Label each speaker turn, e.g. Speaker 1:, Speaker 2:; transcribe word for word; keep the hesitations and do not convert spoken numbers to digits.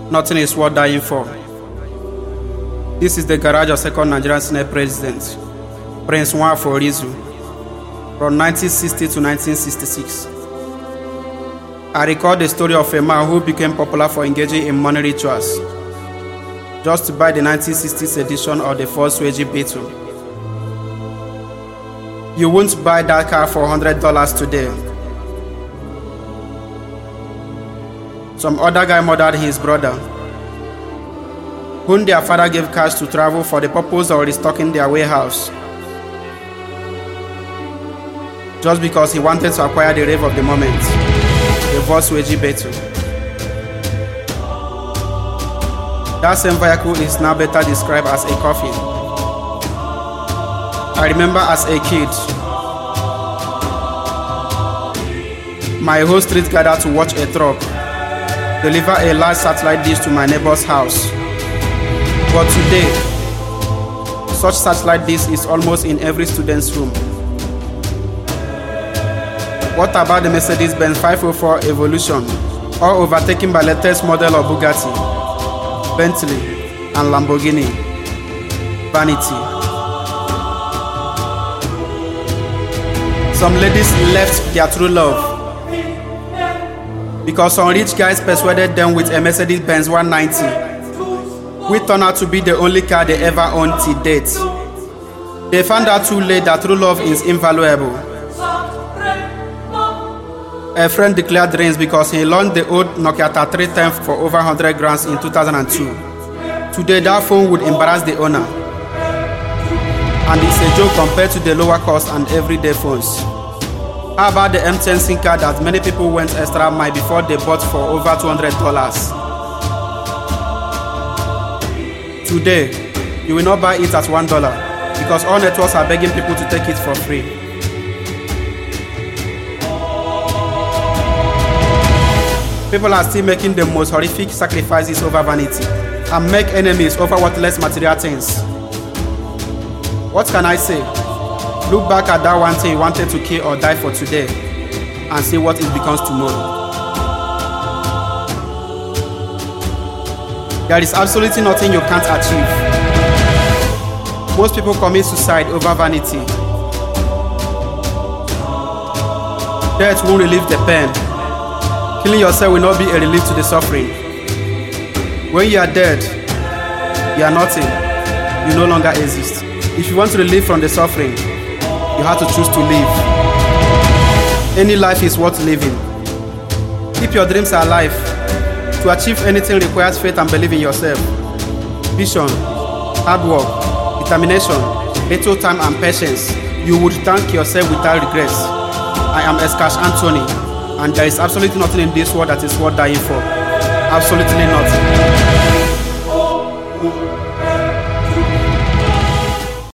Speaker 1: Nothing is worth dying for. This is the garage of second Nigerian Senate President, Prince Nwafor Orizu, from nineteen sixty to nineteen sixty-six. I record the story of a man who became popular for engaging in money rituals, just to buy the nineteen sixties edition of the Volkswagen Beetle. You won't buy that car for one hundred dollars today. Some other guy murdered his brother, whom their father gave cash to travel for the purpose of restocking their warehouse, just because he wanted to acquire the rave of the moment, the Volkswagen Beetle. That same vehicle is now better described as a coffin. I remember as a kid, my whole street gathered to watch a truck deliver a large satellite dish to my neighbor's house. But today, such satellite dish is almost in every student's room. What about the Mercedes-Benz five oh four Evolution, all overtaken by latest model of Bugatti, Bentley, and Lamborghini? Vanity. Some ladies left their true love because some rich guys persuaded them with a Mercedes-Benz one ninety, which turned out to be the only car they ever owned till date. They found out too late that true love is invaluable. A friend declared drains because he launched the old Nokia thirty-three ten for over one hundred grams in two thousand two. Today that phone would embarrass the owner, and it's a joke compared to the lower cost and everyday phones. How about the M ten SIM card that many people went extra mile before they bought for over two hundred dollars? Today, you will not buy it at one dollar because all networks are begging people to take it for free. People are still making the most horrific sacrifices over vanity and make enemies over worthless material things. What can I say? Look back at that one thing you wanted to kill or die for today and see what it becomes tomorrow. There is absolutely nothing you can't achieve. Most people commit suicide over vanity. Death won't relieve the pain. Killing yourself will not be a relief to the suffering. When you are dead, you are nothing. You no longer exist. If you want to relieve from the suffering, you have to choose to live. Any life is worth living. Keep your dreams alive. To achieve anything requires faith and belief in yourself. Vision, hard work, determination, little time and patience. You would thank yourself without regrets. I am Eskash Anthony, and there is absolutely nothing in this world that is worth dying for. Absolutely nothing.